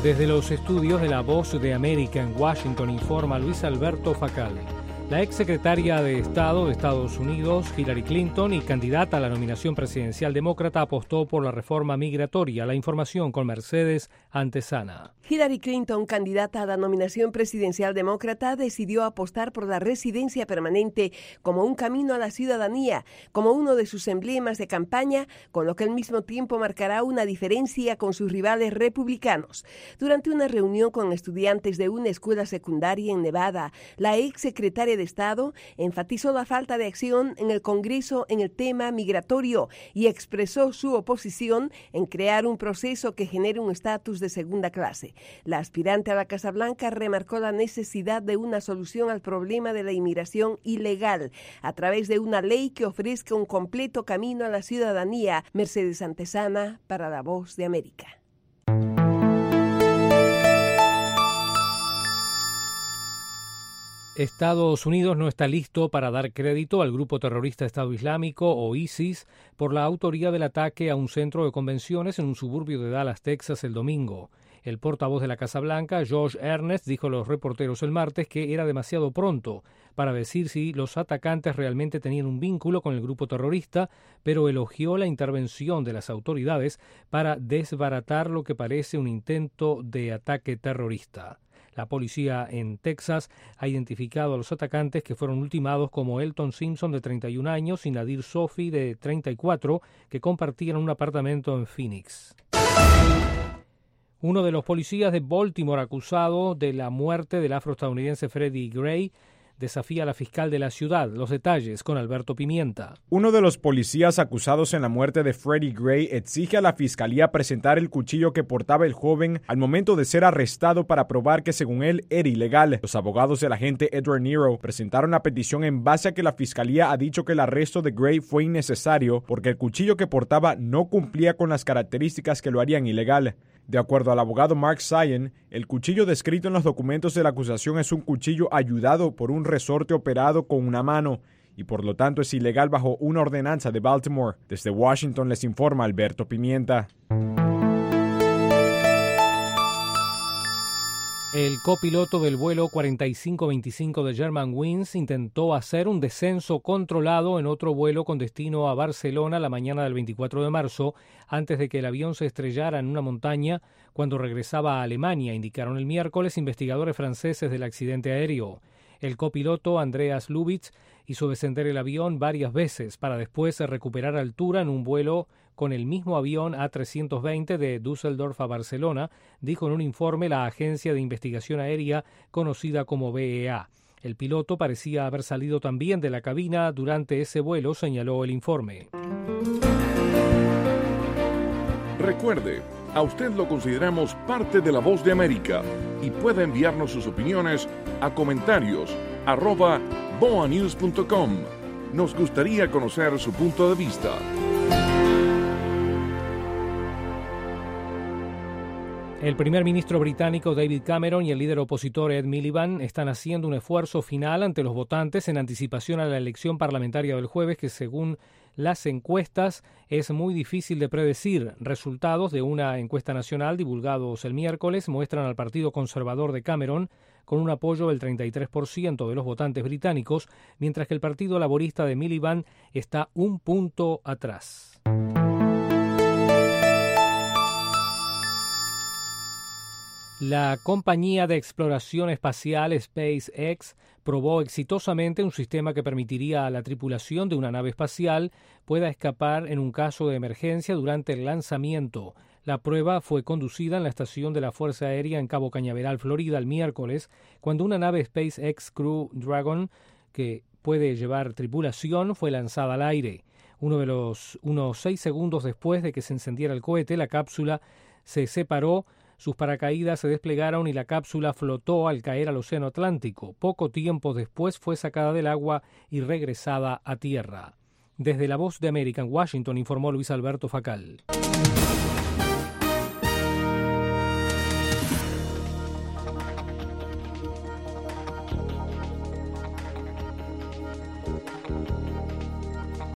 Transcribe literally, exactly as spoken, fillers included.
Desde los estudios de La Voz de América en Washington informa Luis Alberto Facal. La exsecretaria de Estado de Estados Unidos, Hillary Clinton, y candidata a la nominación presidencial demócrata, apostó por la reforma migratoria. La información con Mercedes Antesana. Hillary Clinton, candidata a la nominación presidencial demócrata, decidió apostar por la residencia permanente como un camino a la ciudadanía, como uno de sus emblemas de campaña, con lo que al mismo tiempo marcará una diferencia con sus rivales republicanos. Durante una reunión con estudiantes de una escuela secundaria en Nevada, la exsecretaria de Estado enfatizó la falta de acción en el Congreso en el tema migratorio y expresó su oposición en crear un proceso que genere un estatus de segunda clase. La aspirante a la Casa Blanca remarcó la necesidad de una solución al problema de la inmigración ilegal a través de una ley que ofrezca un completo camino a la ciudadanía. Mercedes Antesana para La Voz de América. Estados Unidos no está listo para dar crédito al grupo terrorista Estado Islámico o ISIS por la autoría del ataque a un centro de convenciones en un suburbio de Dallas, Texas, el domingo. El portavoz de la Casa Blanca, Josh Earnest, dijo a los reporteros el martes que era demasiado pronto para decir si los atacantes realmente tenían un vínculo con el grupo terrorista, pero elogió la intervención de las autoridades para desbaratar lo que parece un intento de ataque terrorista. La policía en Texas ha identificado a los atacantes, que fueron ultimados como Elton Simpson, de treinta y un años, y Nadir Sofi, de treinta y cuatro, que compartían un apartamento en Phoenix. Uno de los policías de Baltimore acusado de la muerte del afroestadounidense Freddie Gray desafía a la fiscal de la ciudad. Los detalles con Alberto Pimienta. Uno de los policías acusados en la muerte de Freddie Gray exige a la fiscalía presentar el cuchillo que portaba el joven al momento de ser arrestado para probar que, según él, era ilegal. Los abogados del agente Edward Nero presentaron la petición en base a que la fiscalía ha dicho que el arresto de Gray fue innecesario porque el cuchillo que portaba no cumplía con las características que lo harían ilegal. De acuerdo al abogado Mark Sion, el cuchillo descrito en los documentos de la acusación es un cuchillo ayudado por un resorte operado con una mano y por lo tanto es ilegal bajo una ordenanza de Baltimore. Desde Washington les informa Alberto Pimienta. El copiloto del vuelo cuarenta y cinco veinticinco de Germanwings intentó hacer un descenso controlado en otro vuelo con destino a Barcelona la mañana del veinticuatro de marzo, antes de que el avión se estrellara en una montaña cuando regresaba a Alemania, indicaron el miércoles investigadores franceses del accidente aéreo. El copiloto Andreas Lubitz hizo descender el avión varias veces para después recuperar altura en un vuelo con el mismo avión A trescientos veinte de Düsseldorf a Barcelona, dijo en un informe la agencia de investigación aérea conocida como B E A. El piloto parecía haber salido también de la cabina durante ese vuelo, señaló el informe. Recuerde, a usted lo consideramos parte de La Voz de América y puede enviarnos sus opiniones a comentarios arroba boa news punto com. Nos gustaría conocer su punto de vista. El primer ministro británico David Cameron y el líder opositor Ed Miliband están haciendo un esfuerzo final ante los votantes en anticipación a la elección parlamentaria del jueves, que según las encuestas es muy difícil de predecir. Resultados de una encuesta nacional divulgados el miércoles muestran al Partido Conservador de Cameron con un apoyo del treinta y tres por ciento de los votantes británicos, mientras que el Partido Laborista de Miliband está un punto atrás. La compañía de exploración espacial SpaceX probó exitosamente un sistema que permitiría a la tripulación de una nave espacial pueda escapar en un caso de emergencia durante el lanzamiento. La prueba fue conducida en la estación de la Fuerza Aérea en Cabo Cañaveral, Florida, el miércoles, cuando una nave SpaceX Crew Dragon, que puede llevar tripulación, fue lanzada al aire. Uno de los unos seis segundos después de que se encendiera el cohete, la cápsula se separó. Sus paracaídas se desplegaron y la cápsula flotó al caer al Océano Atlántico. Poco tiempo después fue sacada del agua y regresada a tierra. Desde La Voz de América en Washington informó Luis Alberto Facal.